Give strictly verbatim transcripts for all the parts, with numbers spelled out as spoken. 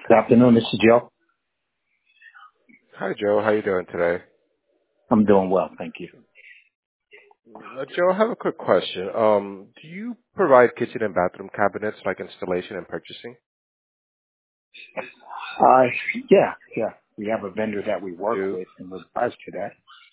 Good afternoon, this is Joe. Hi, Joe. How you doing today? I'm doing well, thank you. Uh, Joe, I have a quick question. Um, do you provide kitchen and bathroom cabinets like installation and purchasing? Uh, yeah, yeah. We have a vendor that we work Do. with in regards to that.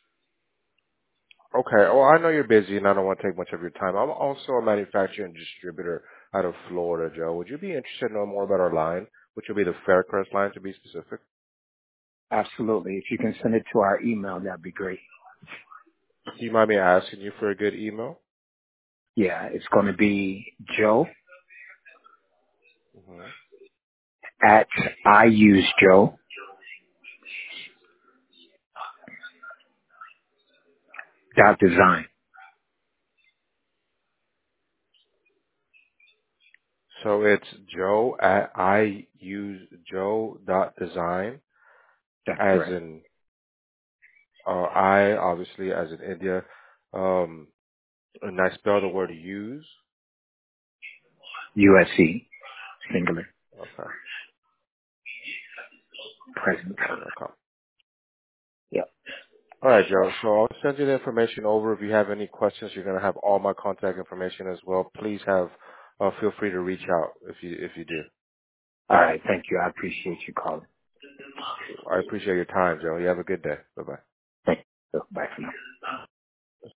Okay. Well, I know you're busy and I don't want to take much of your time. I'm also a manufacturer and distributor out of Florida, Joe. Would you be interested in knowing more about our line, which will be the Faircrest line to be specific? Absolutely. If you can send it to our email, that'd be great. Do you mind me asking you for a good email? Yeah, it's going to be Joe hmm at I use Joe dot design. So it's Joe at I use Joe dot design, That's as correct. in uh, I obviously as in India. Um, And I spell the word use. U S E, singular, Okay. present. Design dot com. Yep. All right, Joe. So I'll send you the information over. If you have any questions, you're gonna have all my contact information as well. Please have uh, feel free to reach out if you if you do. All right, thank you. I appreciate you calling. I appreciate your time, Joe. You have a good day. Bye bye. Thank you. Bye for now.